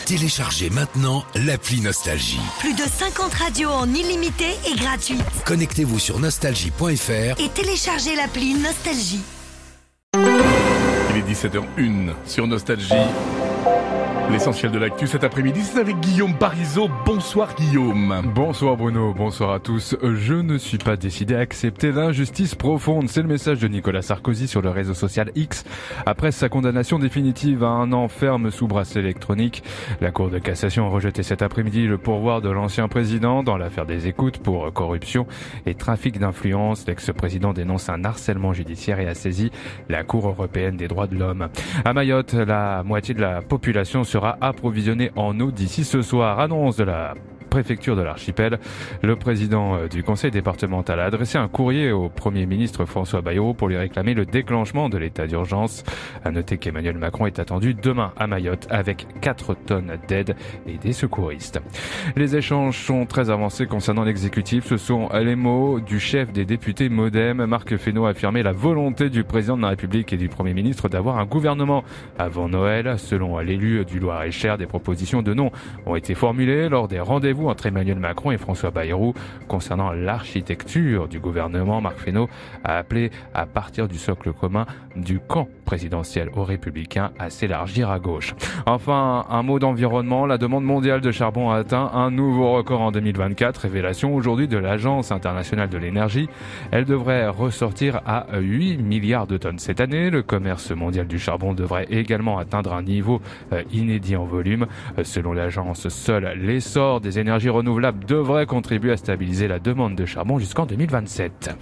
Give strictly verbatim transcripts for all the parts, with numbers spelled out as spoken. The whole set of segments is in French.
Téléchargez maintenant l'appli Nostalgie. Plus de cinquante radios en illimité et gratuite. Connectez-vous sur nostalgie point f r et téléchargez l'appli Nostalgie. Il est dix-sept heures une sur Nostalgie. L'essentiel de l'actu cet après-midi, c'est avec Guillaume Parisot. Bonsoir Guillaume. Bonsoir Bruno, bonsoir à tous. Je ne suis pas décidé à accepter l'injustice profonde. C'est le message de Nicolas Sarkozy sur le réseau social X. Après sa condamnation définitive à un an ferme sous bracelet électronique, la Cour de cassation a rejeté cet après-midi le pourvoi de l'ancien président dans l'affaire des écoutes pour corruption et trafic d'influence. L'ex-président dénonce un harcèlement judiciaire et a saisi la Cour européenne des droits de l'homme. À Mayotte, la moitié de la population sera approvisionné en eau d'ici ce soir. Annonce de la préfecture de l'archipel. Le président du conseil départemental a adressé un courrier au Premier ministre François Bayrou pour lui réclamer le déclenchement de l'état d'urgence. À noter qu'Emmanuel Macron est attendu demain à Mayotte avec quatre tonnes d'aide et des secouristes. Les échanges sont très avancés concernant l'exécutif. Ce sont les mots du chef des députés Modem. Marc Fesneau a affirmé la volonté du président de la République et du Premier ministre d'avoir un gouvernement avant Noël. Selon l'élu du Loir-et-Cher, des propositions de nom ont été formulées lors des rendez-vous entre Emmanuel Macron et François Bayrou. Concernant l'architecture du gouvernement, Marc Fesneau a appelé à partir du socle commun du camp présidentiel aux Républicains à s'élargir à gauche. Enfin, un mot d'environnement. La demande mondiale de charbon a atteint un nouveau record en deux mille vingt-quatre. Révélation aujourd'hui de l'Agence internationale de l'énergie. Elle devrait ressortir à huit milliards de tonnes cette année. Le commerce mondial du charbon devrait également atteindre un niveau inédit en volume. Selon l'agence, seul l'essor des énergies renouvelables devrait contribuer à stabiliser la demande de charbon jusqu'en deux mille vingt-sept.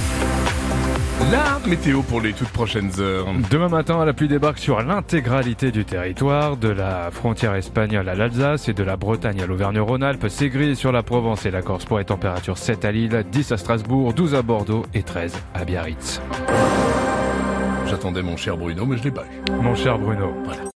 La météo pour les toutes prochaines heures. Demain matin, la pluie débarque sur l'intégralité du territoire, de la frontière espagnole à l'Alsace et de la Bretagne à l'Auvergne-Rhône-Alpes. C'est gris sur la Provence et la Corse pour les températures sept à Lille, dix à Strasbourg, douze à Bordeaux et treize à Biarritz. J'attendais mon cher Bruno, mais je l'ai pas eu. Mon cher Bruno. Voilà.